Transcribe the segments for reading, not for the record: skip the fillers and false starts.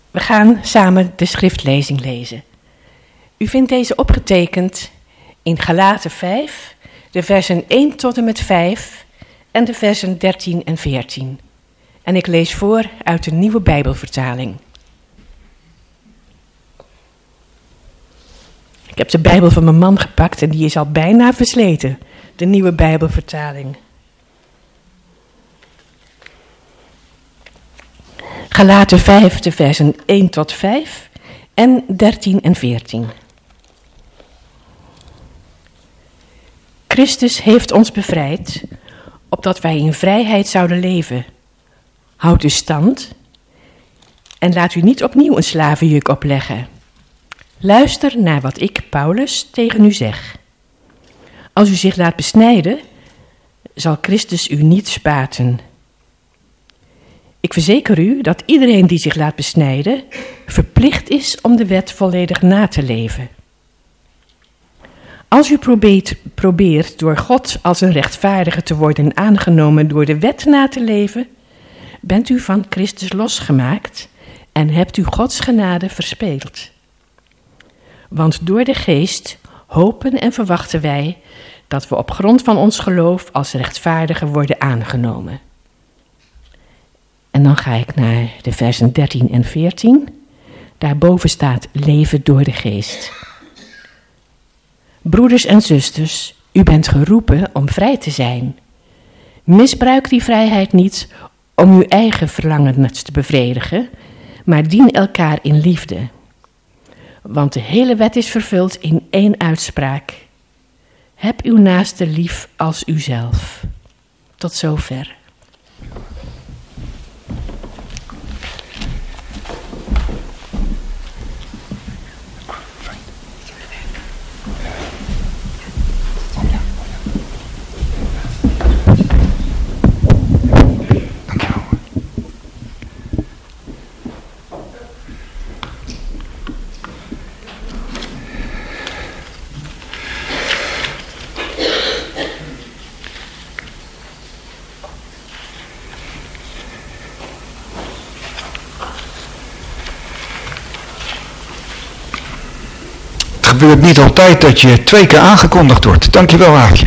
We gaan samen de schriftlezing lezen. U vindt deze opgetekend in Galaten 5, de versen 1 tot en met 5 en de versen 13 en 14. En ik lees voor uit de Nieuwe Bijbelvertaling. Ik heb de Bijbel van mijn man gepakt en die is al bijna versleten. De Nieuwe Bijbelvertaling. Galaten 5, de versen 1 tot 5 en 13 en 14. Christus heeft ons bevrijd, opdat wij in vrijheid zouden leven. Houd dus stand en laat u niet opnieuw een slavenjuk opleggen. Luister naar wat ik, Paulus, tegen u zeg. Als u zich laat besnijden, zal Christus u niet spaten. Ik verzeker u dat iedereen die zich laat besnijden, verplicht is om de wet volledig na te leven. Als u probeert door God als een rechtvaardige te worden aangenomen door de wet na te leven, bent u van Christus losgemaakt en hebt u Gods genade verspeeld. Want door de Geest hopen en verwachten wij dat we op grond van ons geloof als rechtvaardigen worden aangenomen. En dan ga ik naar de versen 13 en 14. Daarboven staat leven door de Geest. Broeders en zusters, u bent geroepen om vrij te zijn. Misbruik die vrijheid niet om uw eigen verlangens te bevredigen, maar dien elkaar in liefde. Want de hele wet is vervuld in één uitspraak. Heb uw naaste lief als uzelf. Tot zover. Het gebeurt niet altijd dat je 2 keer aangekondigd wordt. Dankjewel, Aafje.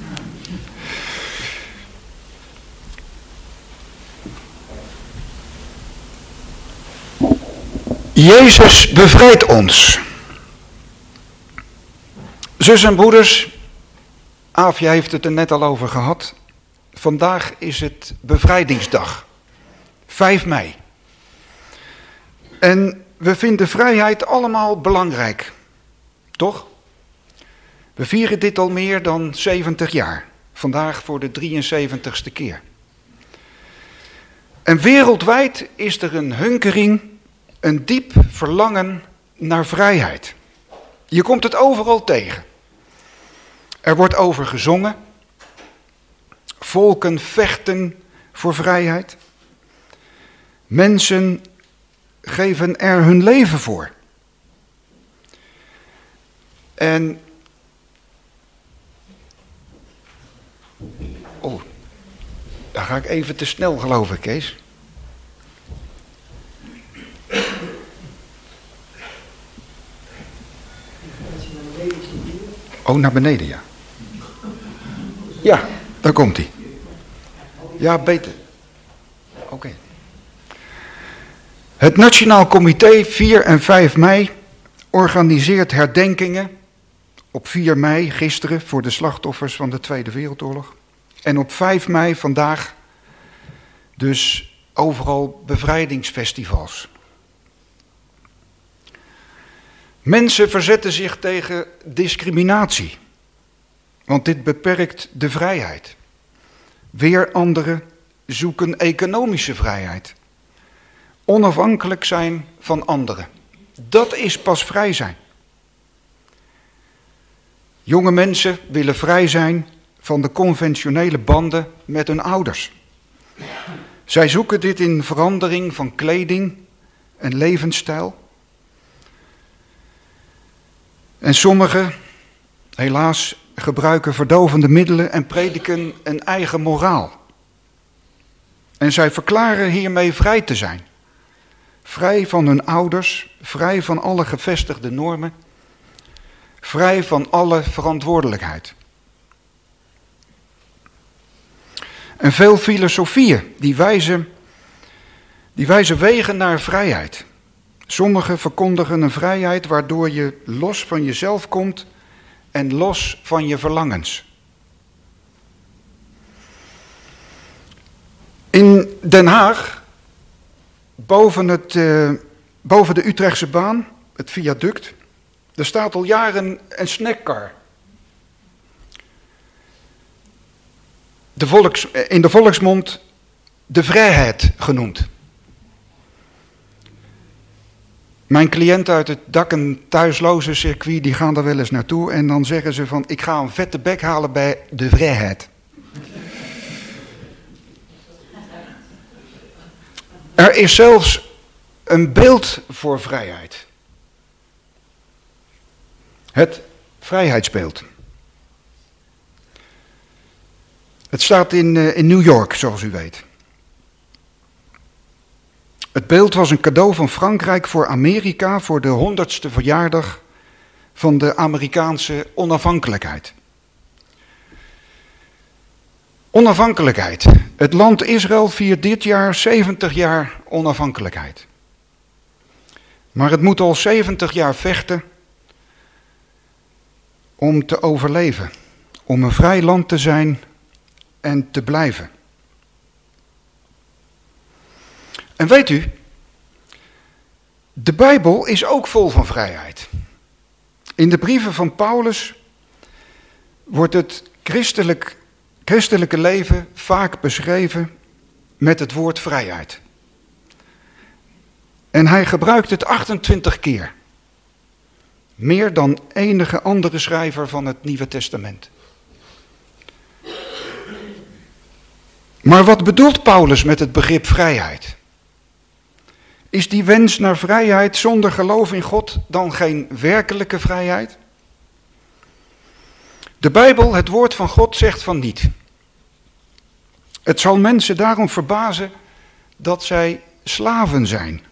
Jezus bevrijdt ons. Zus en broeders, Aafje heeft het er net al over gehad. Vandaag is het bevrijdingsdag. 5 mei. En we vinden vrijheid allemaal belangrijk. Toch? We vieren dit al meer dan 70 jaar. Vandaag voor de 73ste keer. En wereldwijd is er een hunkering, een diep verlangen naar vrijheid. Je komt het overal tegen. Er wordt over gezongen. Volken vechten voor vrijheid. Mensen geven er hun leven voor. En, daar ga ik even te snel geloof ik, Kees. Naar beneden, ja. Ja, daar komt hij. Ja, beter. Oké. Het Nationaal Comité 4 en 5 mei organiseert herdenkingen. Op 4 mei, gisteren, voor de slachtoffers van de Tweede Wereldoorlog. En op 5 mei, vandaag, dus overal bevrijdingsfestivals. Mensen verzetten zich tegen discriminatie. Want dit beperkt de vrijheid. Weer anderen zoeken economische vrijheid. Onafhankelijk zijn van anderen. Dat is pas vrij zijn. Jonge mensen willen vrij zijn van de conventionele banden met hun ouders. Zij zoeken dit in verandering van kleding en levensstijl. En sommigen, helaas, gebruiken verdovende middelen en prediken een eigen moraal. En zij verklaren hiermee vrij te zijn. vrij van hun ouders, vrij van alle gevestigde normen, vrij van alle verantwoordelijkheid. En veel filosofieën die wijzen wegen naar vrijheid. Sommigen verkondigen een vrijheid waardoor je los van jezelf komt en los van je verlangens. In Den Haag, boven de Utrechtse baan, het viaduct, er staat al jaren een snackcar. In de volksmond de vrijheid genoemd. Mijn cliënten uit het dak- en thuisloze circuit, die gaan daar wel eens naartoe en dan zeggen ze van, ik ga een vette bek halen bij de vrijheid. Er is zelfs een beeld voor vrijheid. Het vrijheidsbeeld. Het staat in New York, zoals u weet. Het beeld was een cadeau van Frankrijk voor Amerika voor de 100ste verjaardag van de Amerikaanse onafhankelijkheid. Onafhankelijkheid. Het land Israël viert dit jaar 70 jaar onafhankelijkheid. Maar het moet al 70 jaar vechten om te overleven. Om een vrij land te zijn en te blijven. En weet u, de Bijbel is ook vol van vrijheid. In de brieven van Paulus wordt het christelijke leven vaak beschreven met het woord vrijheid. En hij gebruikt het 28 keer. Meer dan enige andere schrijver van het Nieuwe Testament. Maar wat bedoelt Paulus met het begrip vrijheid? Is die wens naar vrijheid zonder geloof in God dan geen werkelijke vrijheid? De Bijbel, het woord van God, zegt van niet. Het zal mensen daarom verbazen dat zij slaven zijn.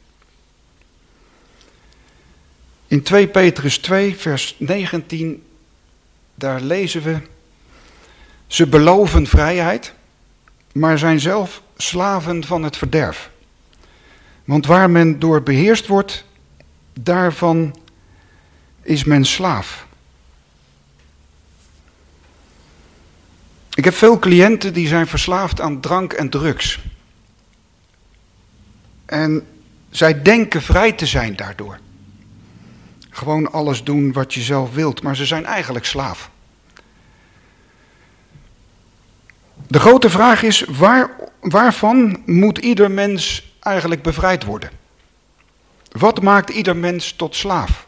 In 2 Petrus 2, vers 19, daar lezen we: ze beloven vrijheid, maar zijn zelf slaven van het verderf. Want waar men door beheerst wordt, daarvan is men slaaf. Ik heb veel cliënten die zijn verslaafd aan drank en drugs. En zij denken vrij te zijn daardoor. Gewoon alles doen wat je zelf wilt, maar ze zijn eigenlijk slaaf. De grote vraag is, waarvan moet ieder mens eigenlijk bevrijd worden? Wat maakt ieder mens tot slaaf?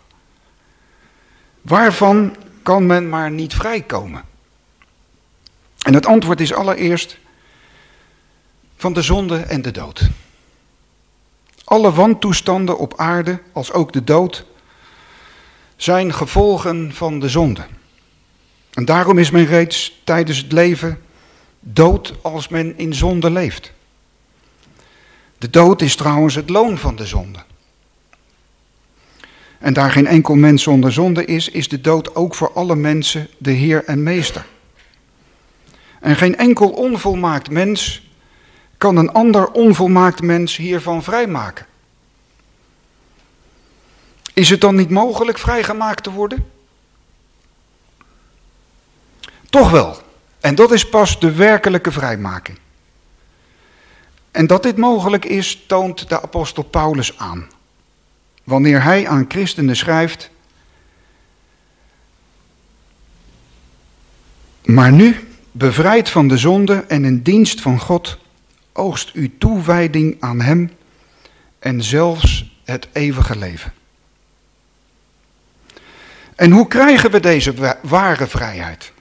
Waarvan kan men maar niet vrijkomen? En het antwoord is allereerst van de zonde en de dood. Alle wantoestanden op aarde, als ook de dood, zijn gevolgen van de zonde. En daarom is men reeds tijdens het leven dood als men in zonde leeft. De dood is trouwens het loon van de zonde. En daar geen enkel mens zonder zonde is, is de dood ook voor alle mensen de Heer en Meester. En geen enkel onvolmaakt mens kan een ander onvolmaakt mens hiervan vrijmaken. Is het dan niet mogelijk vrijgemaakt te worden? Toch wel. En dat is pas de werkelijke vrijmaking. En dat dit mogelijk is, toont de apostel Paulus aan. Wanneer hij aan christenen schrijft: maar nu, bevrijd van de zonde en in dienst van God, oogst u toewijding aan hem en zelfs het eeuwige leven. En hoe krijgen we deze ware vrijheid?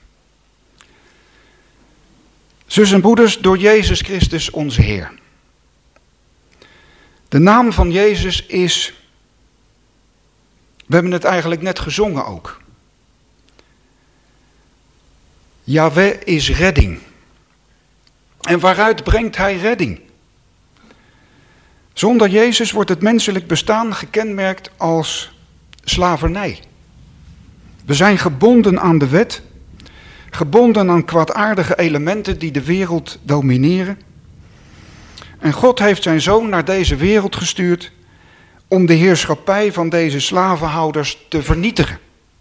Zus en broeders, door Jezus Christus onze Heer. De naam van Jezus is, we hebben het eigenlijk net gezongen ook. Yahweh is redding. En waaruit brengt hij redding? Zonder Jezus wordt het menselijk bestaan gekenmerkt als slavernij. We zijn gebonden aan de wet, gebonden aan kwaadaardige elementen die de wereld domineren. En God heeft zijn zoon naar deze wereld gestuurd om de heerschappij van deze slavenhouders te vernietigen.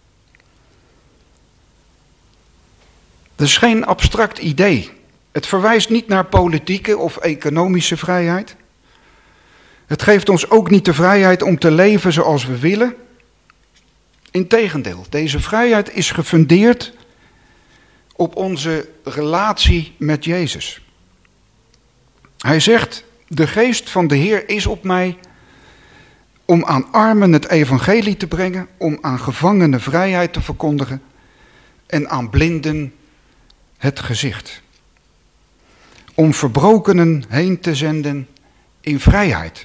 Dat is geen abstract idee. Het verwijst niet naar politieke of economische vrijheid. Het geeft ons ook niet de vrijheid om te leven zoals we willen. Integendeel, deze vrijheid is gefundeerd op onze relatie met Jezus. Hij zegt, de geest van de Heer is op mij om aan armen het evangelie te brengen, om aan gevangenen vrijheid te verkondigen en aan blinden het gezicht. Om verbrokenen heen te zenden in vrijheid.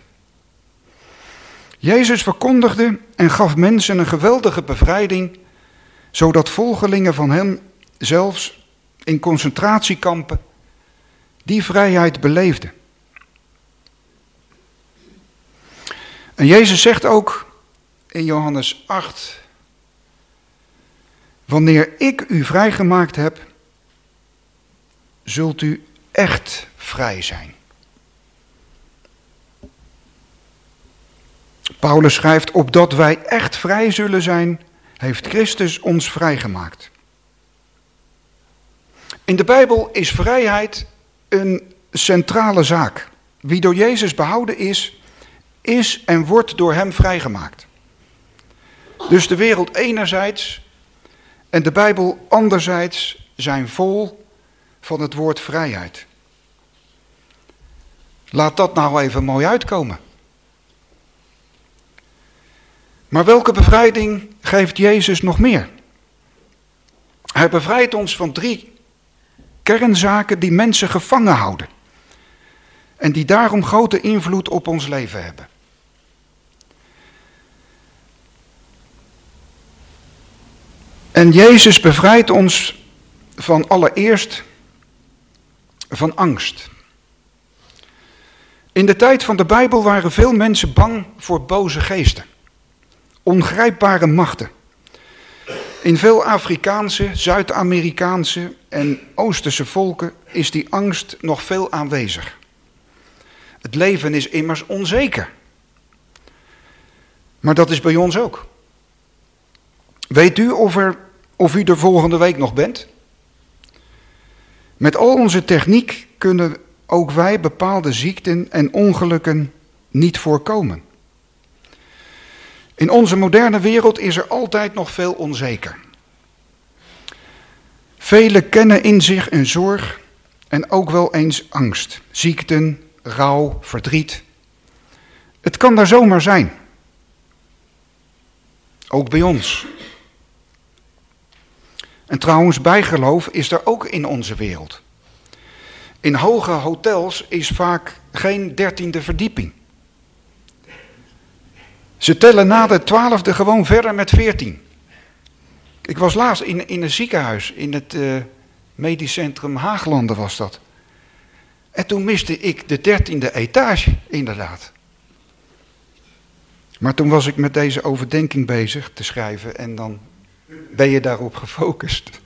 Jezus verkondigde en gaf mensen een geweldige bevrijding, zodat volgelingen van hem zelfs in concentratiekampen die vrijheid beleefden. En Jezus zegt ook in Johannes 8, wanneer ik u vrijgemaakt heb, zult u echt vrij zijn. Paulus schrijft, opdat wij echt vrij zullen zijn, heeft Christus ons vrijgemaakt. In de Bijbel is vrijheid een centrale zaak. Wie door Jezus behouden is en wordt door hem vrijgemaakt. Dus de wereld enerzijds en de Bijbel anderzijds zijn vol van het woord vrijheid. Laat dat nou even mooi uitkomen. Maar welke bevrijding geeft Jezus nog meer? Hij bevrijdt ons van 3 kernzaken die mensen gevangen houden. En die daarom grote invloed op ons leven hebben. En Jezus bevrijdt ons van allereerst van angst. In de tijd van de Bijbel waren veel mensen bang voor boze geesten. Ongrijpbare machten. In veel Afrikaanse, Zuid-Amerikaanse en Oosterse volken is die angst nog veel aanwezig. Het leven is immers onzeker. Maar dat is bij ons ook. Weet u of u er volgende week nog bent? Met al onze techniek kunnen ook wij bepaalde ziekten en ongelukken niet voorkomen. In onze moderne wereld is er altijd nog veel onzeker. Velen kennen in zich een zorg en ook wel eens angst, ziekten, rouw, verdriet. Het kan daar zomaar zijn. Ook bij ons. En trouwens, bijgeloof is er ook in onze wereld. In hoge hotels is vaak geen 13e verdieping. Ze tellen na de 12e gewoon verder met 14. Ik was laatst in een ziekenhuis, in het medisch centrum Haaglanden was dat. En toen miste ik de 13e etage, inderdaad. Maar toen was ik met deze overdenking bezig te schrijven en dan ben je daarop gefocust.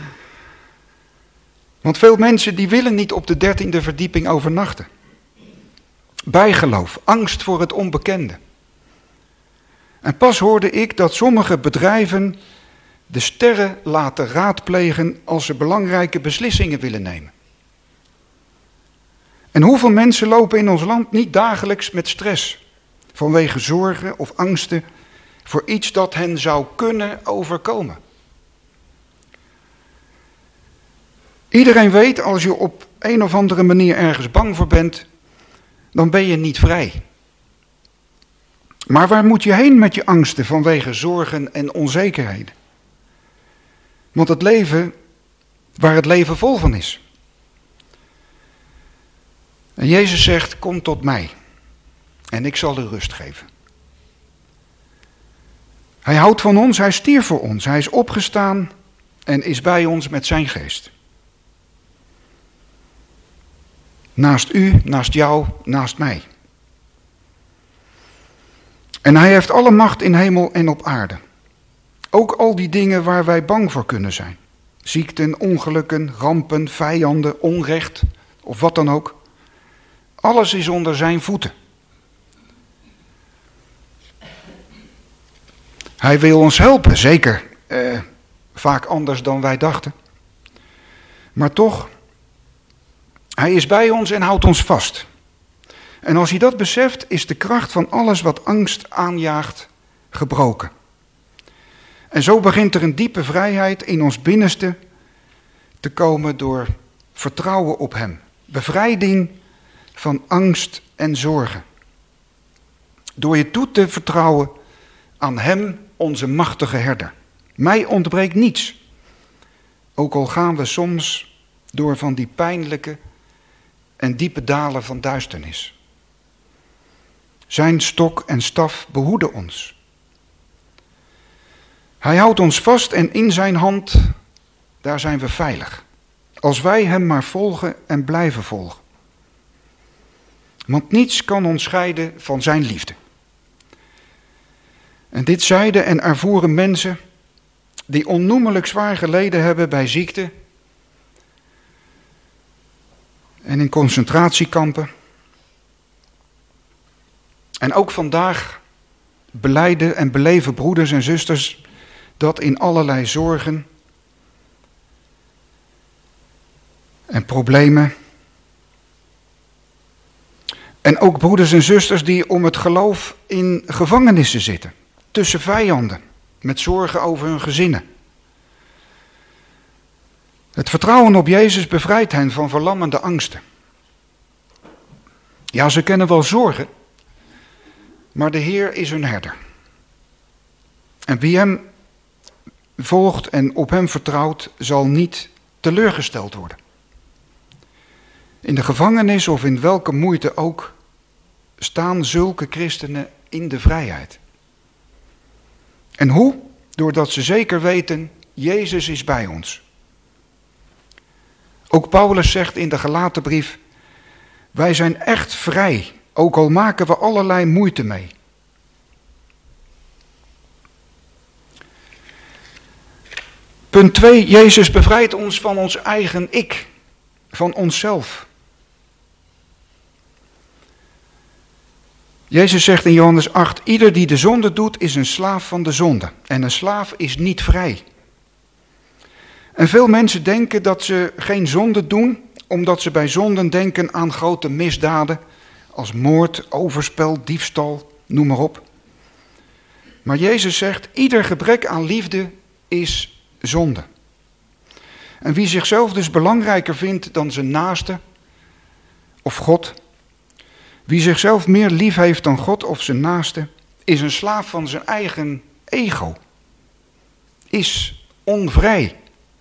Want veel mensen die willen niet op de 13e verdieping overnachten. Bijgeloof, angst voor het onbekende. En pas hoorde ik dat sommige bedrijven de sterren laten raadplegen als ze belangrijke beslissingen willen nemen. En hoeveel mensen lopen in ons land niet dagelijks met stress, vanwege zorgen of angsten voor iets dat hen zou kunnen overkomen. Iedereen weet, als je op een of andere manier ergens bang voor bent, dan ben je niet vrij. Maar waar moet je heen met je angsten vanwege zorgen en onzekerheden? Want het leven, waar het leven vol van is. En Jezus zegt, kom tot mij en ik zal u rust geven. Hij houdt van ons, hij stierf voor ons, hij is opgestaan en is bij ons met zijn geest. Naast u, naast jou, naast mij. En hij heeft alle macht in hemel en op aarde. Ook al die dingen waar wij bang voor kunnen zijn. Ziekten, ongelukken, rampen, vijanden, onrecht of wat dan ook. Alles is onder zijn voeten. Hij wil ons helpen, zeker. Vaak anders dan wij dachten. Maar toch, hij is bij ons en houdt ons vast. En als hij dat beseft, is de kracht van alles wat angst aanjaagt gebroken. En zo begint er een diepe vrijheid in ons binnenste te komen door vertrouwen op hem. Bevrijding van angst en zorgen. Door je toe te vertrouwen aan hem, onze machtige herder. Mij ontbreekt niets. Ook al gaan we soms door van die pijnlijke en diepe dalen van duisternis. Zijn stok en staf behoeden ons. Hij houdt ons vast en in zijn hand, daar zijn we veilig. Als wij hem maar volgen en blijven volgen. Want niets kan ons scheiden van zijn liefde. En dit zeiden en ervoeren mensen die onnoemelijk zwaar geleden hebben bij ziekte en in concentratiekampen. En ook vandaag belijden en beleven broeders en zusters dat in allerlei zorgen en problemen. En ook broeders en zusters die om het geloof in gevangenissen zitten, tussen vijanden, met zorgen over hun gezinnen. Het vertrouwen op Jezus bevrijdt hen van verlammende angsten. Ja, ze kennen wel zorgen, maar de Heer is hun herder. En wie hem volgt en op hem vertrouwt, zal niet teleurgesteld worden. In de gevangenis of in welke moeite ook, staan zulke christenen in de vrijheid. En hoe? Doordat ze zeker weten, Jezus is bij ons. Ook Paulus zegt in de Galatenbrief, wij zijn echt vrij, ook al maken we allerlei moeite mee. Punt 2, Jezus bevrijdt ons van ons eigen ik, van onszelf. Jezus zegt in Johannes 8, ieder die de zonde doet is een slaaf van de zonde. En een slaaf is niet vrij. En veel mensen denken dat ze geen zonde doen, omdat ze bij zonden denken aan grote misdaden, als moord, overspel, diefstal, noem maar op. Maar Jezus zegt, ieder gebrek aan liefde is zonde. En wie zichzelf dus belangrijker vindt dan zijn naaste of God, wie zichzelf meer lief heeft dan God of zijn naaste, is een slaaf van zijn eigen ego. Is onvrij.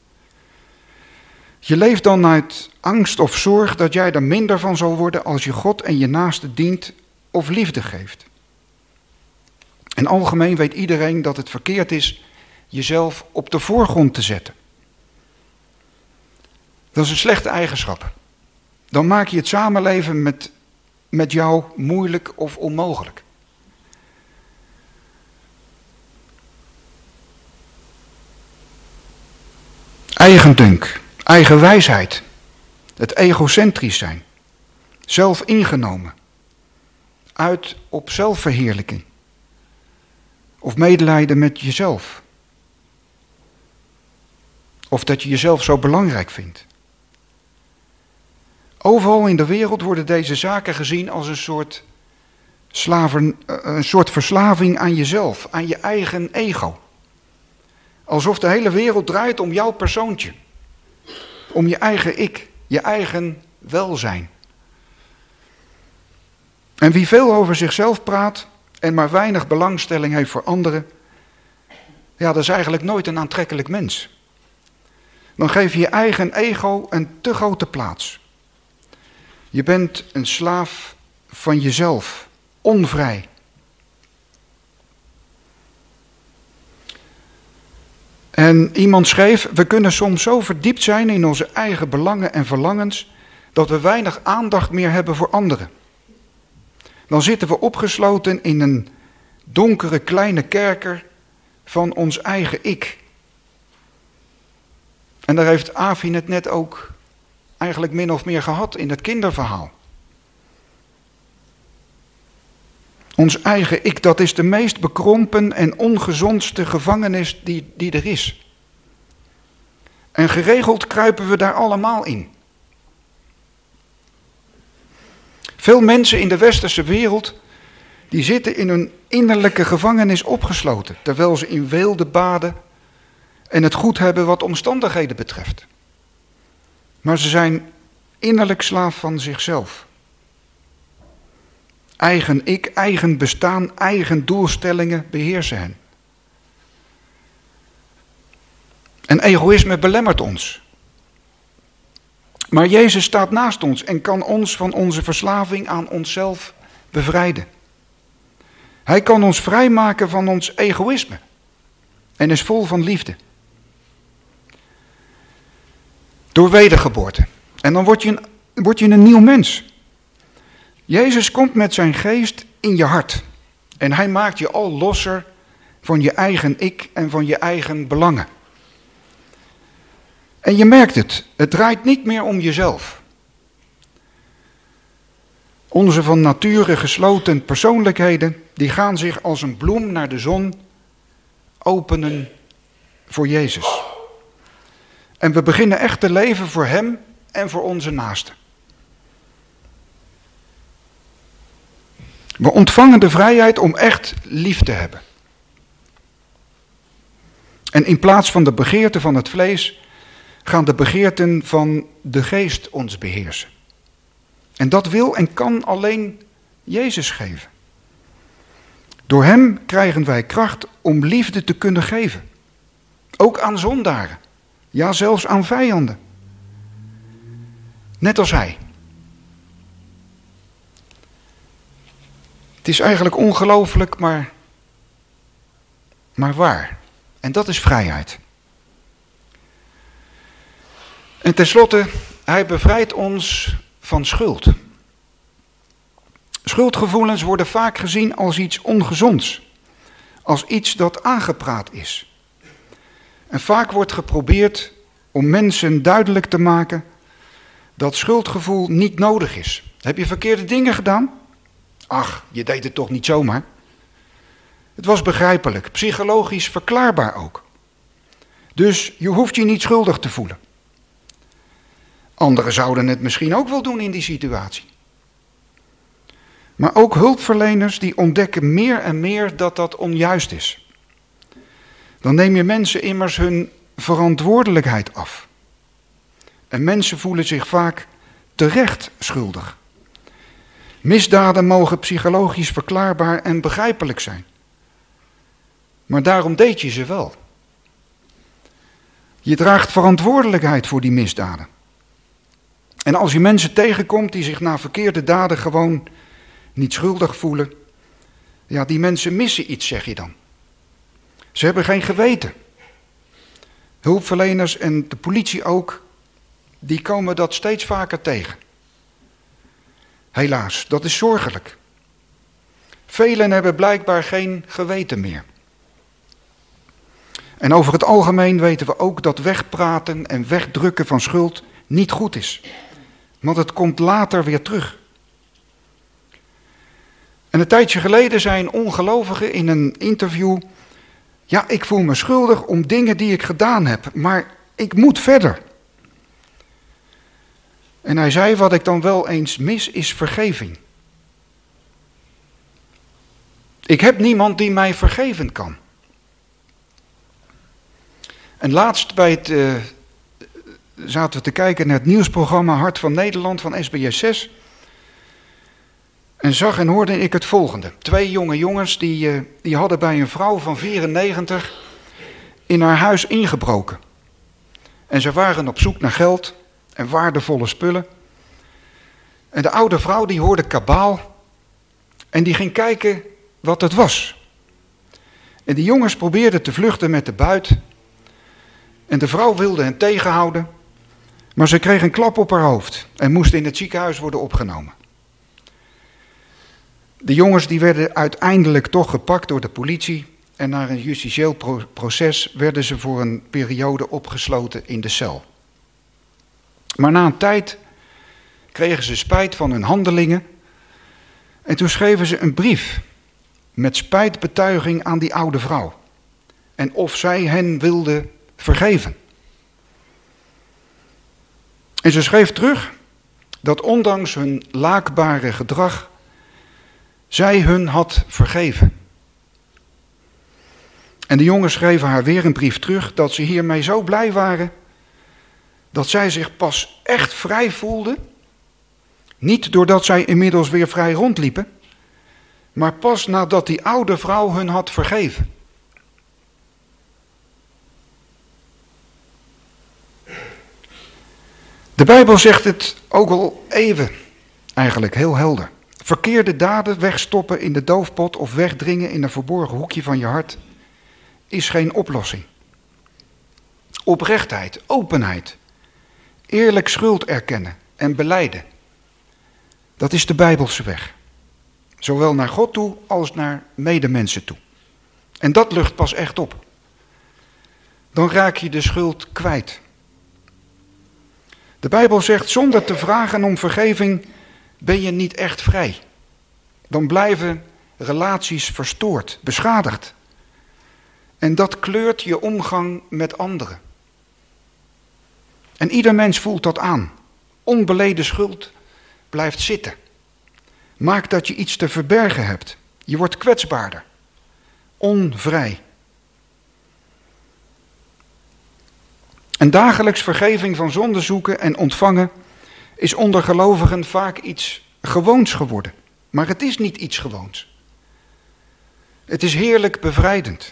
Je leeft dan uit angst of zorg dat jij er minder van zal worden als je God en je naaste dient of liefde geeft. En algemeen weet iedereen dat het verkeerd is jezelf op de voorgrond te zetten. Dat is een slechte eigenschap. Dan maak je het samenleven met jou moeilijk of onmogelijk. Eigendunk, eigen wijsheid, het egocentrisch zijn, zelf ingenomen, uit op zelfverheerlijking of medelijden met jezelf. Of dat je jezelf zo belangrijk vindt. Overal in de wereld worden deze zaken gezien als een soort verslaving aan jezelf, aan je eigen ego. Alsof de hele wereld draait om jouw persoontje. Om je eigen ik, je eigen welzijn. En wie veel over zichzelf praat en maar weinig belangstelling heeft voor anderen, ja, dat is eigenlijk nooit een aantrekkelijk mens. Dan geef je je eigen ego een te grote plaats. Je bent een slaaf van jezelf, onvrij. En iemand schreef, we kunnen soms zo verdiept zijn in onze eigen belangen en verlangens, dat we weinig aandacht meer hebben voor anderen. Dan zitten we opgesloten in een donkere kleine kerker van ons eigen ik. En daar heeft Avi het net ook eigenlijk min of meer gehad in het kinderverhaal. Ons eigen ik, dat is de meest bekrompen en ongezondste gevangenis die er is. En geregeld kruipen we daar allemaal in. Veel mensen in de westerse wereld, die zitten in hun innerlijke gevangenis opgesloten, terwijl ze in weelde baden en het goed hebben wat omstandigheden betreft. Maar ze zijn innerlijk slaaf van zichzelf. Eigen ik, eigen bestaan, eigen doelstellingen beheersen hen. En egoïsme belemmert ons. Maar Jezus staat naast ons en kan ons van onze verslaving aan onszelf bevrijden. Hij kan ons vrijmaken van ons egoïsme en is vol van liefde. Door wedergeboorte. En dan word je een nieuw mens. Jezus komt met zijn geest in je hart. En hij maakt je al losser van je eigen ik en van je eigen belangen. En je merkt het. Het draait niet meer om jezelf. Onze van nature gesloten persoonlijkheden, die gaan zich als een bloem naar de zon openen voor Jezus. En we beginnen echt te leven voor hem en voor onze naasten. We ontvangen de vrijheid om echt lief te hebben. En in plaats van de begeerten van het vlees, gaan de begeerten van de geest ons beheersen. En dat wil en kan alleen Jezus geven. Door hem krijgen wij kracht om liefde te kunnen geven. Ook aan zondaren. Ja, zelfs aan vijanden. Net als hij. Het is eigenlijk ongelooflijk, maar waar. En dat is vrijheid. En tenslotte, hij bevrijdt ons van schuld. Schuldgevoelens worden vaak gezien als iets ongezonds. Als iets dat aangepraat is. En vaak wordt geprobeerd om mensen duidelijk te maken dat schuldgevoel niet nodig is. Heb je verkeerde dingen gedaan? Ach, je deed het toch niet zomaar? Het was begrijpelijk, psychologisch verklaarbaar ook. Dus je hoeft je niet schuldig te voelen. Anderen zouden het misschien ook wel doen in die situatie. Maar ook hulpverleners die ontdekken meer en meer dat dat onjuist is. Dan neem je mensen immers hun verantwoordelijkheid af. En mensen voelen zich vaak terecht schuldig. Misdaden mogen psychologisch verklaarbaar en begrijpelijk zijn. Maar daarom deed je ze wel. Je draagt verantwoordelijkheid voor die misdaden. En als je mensen tegenkomt die zich na verkeerde daden gewoon niet schuldig voelen, ja, die mensen missen iets, zeg je dan. Ze hebben geen geweten. Hulpverleners en de politie ook, die komen dat steeds vaker tegen. Helaas, dat is zorgelijk. Velen hebben blijkbaar geen geweten meer. En over het algemeen weten we ook dat wegpraten en wegdrukken van schuld niet goed is. Want het komt later weer terug. En een tijdje geleden zei een ongelovige in een interview: ja, ik voel me schuldig om dingen die ik gedaan heb, maar ik moet verder. En hij zei: wat ik dan wel eens mis is vergeving. Ik heb niemand die mij vergeven kan. En laatst zaten we te kijken naar het nieuwsprogramma Hart van Nederland van SBS 6. En zag en hoorde ik het volgende. 2 jonge jongens die hadden bij een vrouw van 94 in haar huis ingebroken. En ze waren op zoek naar geld en waardevolle spullen. En de oude vrouw die hoorde kabaal en die ging kijken wat het was. En die jongens probeerden te vluchten met de buit. En de vrouw wilde hen tegenhouden, maar ze kreeg een klap op haar hoofd en moest in het ziekenhuis worden opgenomen. De jongens die werden uiteindelijk toch gepakt door de politie en na een justitieel proces werden ze voor een periode opgesloten in de cel. Maar na een tijd kregen ze spijt van hun handelingen en toen schreven ze een brief met spijtbetuiging aan die oude vrouw en of zij hen wilde vergeven. En ze schreef terug dat ondanks hun laakbare gedrag zij hun had vergeven. En de jongens schreven haar weer een brief terug dat ze hiermee zo blij waren dat zij zich pas echt vrij voelde. Niet doordat zij inmiddels weer vrij rondliepen, maar pas nadat die oude vrouw hun had vergeven. De Bijbel zegt het ook al even, eigenlijk heel helder. Verkeerde daden wegstoppen in de doofpot of wegdringen in een verborgen hoekje van je hart is geen oplossing. Oprechtheid, openheid, eerlijk schuld erkennen en belijden. Dat is de Bijbelse weg. Zowel naar God toe als naar medemensen toe. En dat lucht pas echt op. Dan raak je de schuld kwijt. De Bijbel zegt, zonder te vragen om vergeving ben je niet echt vrij. Dan blijven relaties verstoord, beschadigd. En dat kleurt je omgang met anderen. En ieder mens voelt dat aan. Onbeleden schuld blijft zitten. Maakt dat je iets te verbergen hebt. Je wordt kwetsbaarder. Onvrij. En dagelijks vergeving van zonde zoeken en ontvangen is onder gelovigen vaak iets gewoons geworden. Maar het is niet iets gewoons. Het is heerlijk bevrijdend.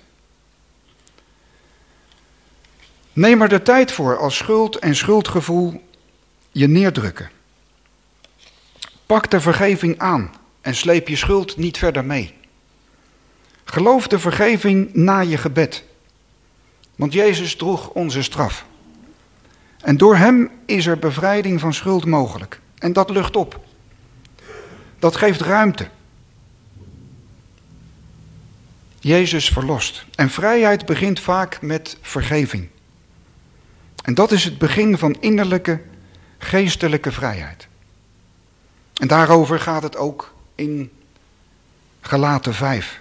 Neem er de tijd voor als schuld en schuldgevoel je neerdrukken. Pak de vergeving aan en sleep je schuld niet verder mee. Geloof de vergeving na je gebed. Want Jezus droeg onze straf. En door hem is er bevrijding van schuld mogelijk. En dat lucht op. Dat geeft ruimte. Jezus verlost. En vrijheid begint vaak met vergeving. En dat is het begin van innerlijke, geestelijke vrijheid. En daarover gaat het ook in Galaten 5.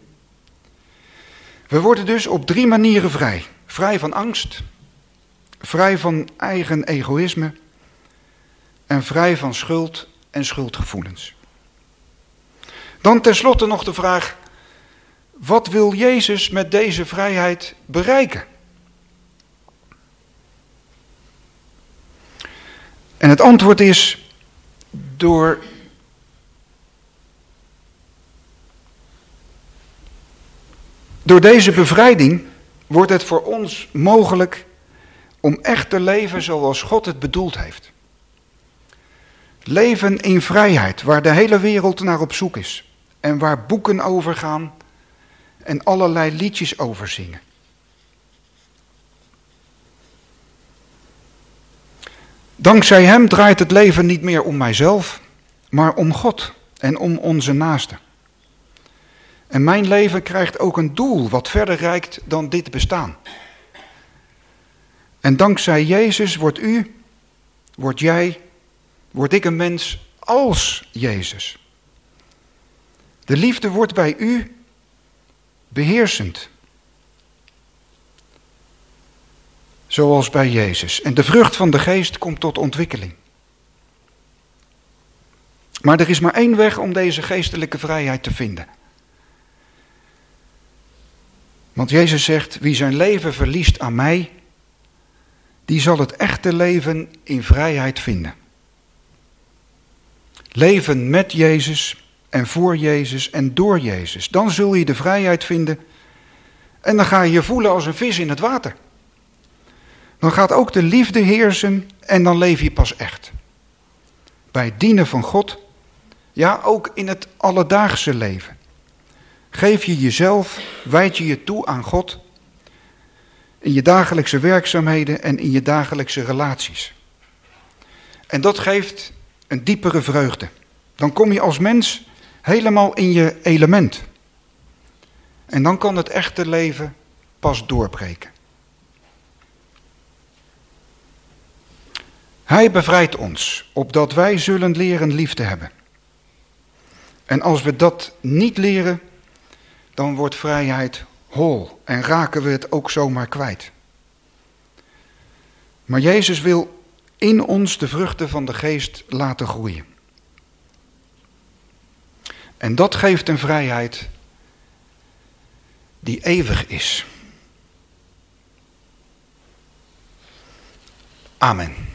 We worden dus op 3 manieren vrij. Vrij van angst, vrij van eigen egoïsme en vrij van schuld en schuldgevoelens. Dan tenslotte nog de vraag, wat wil Jezus met deze vrijheid bereiken? En het antwoord is, door deze bevrijding wordt het voor ons mogelijk om echt te leven zoals God het bedoeld heeft. Leven in vrijheid, waar de hele wereld naar op zoek is. En waar boeken over gaan en allerlei liedjes over zingen. Dankzij hem draait het leven niet meer om mijzelf, maar om God en om onze naasten. En mijn leven krijgt ook een doel wat verder reikt dan dit bestaan. En dankzij Jezus word ik een mens als Jezus. De liefde wordt bij u beheersend. Zoals bij Jezus. En de vrucht van de geest komt tot ontwikkeling. Maar er is maar één weg om deze geestelijke vrijheid te vinden. Want Jezus zegt, wie zijn leven verliest aan mij, die zal het echte leven in vrijheid vinden. Leven met Jezus en voor Jezus en door Jezus. Dan zul je de vrijheid vinden en dan ga je je voelen als een vis in het water. Dan gaat ook de liefde heersen en dan leef je pas echt. Bij het dienen van God, ja ook in het alledaagse leven. Geef je jezelf, wijd je je toe aan God, in je dagelijkse werkzaamheden en in je dagelijkse relaties. En dat geeft een diepere vreugde. Dan kom je als mens Helemaal in je element. En dan kan het echte leven pas doorbreken. Hij bevrijdt ons, opdat wij zullen leren lief te hebben. En als we dat niet leren, dan wordt vrijheid hol en raken we het ook zomaar kwijt. Maar Jezus wil in ons de vruchten van de geest laten groeien. En dat geeft een vrijheid die eeuwig is. Amen.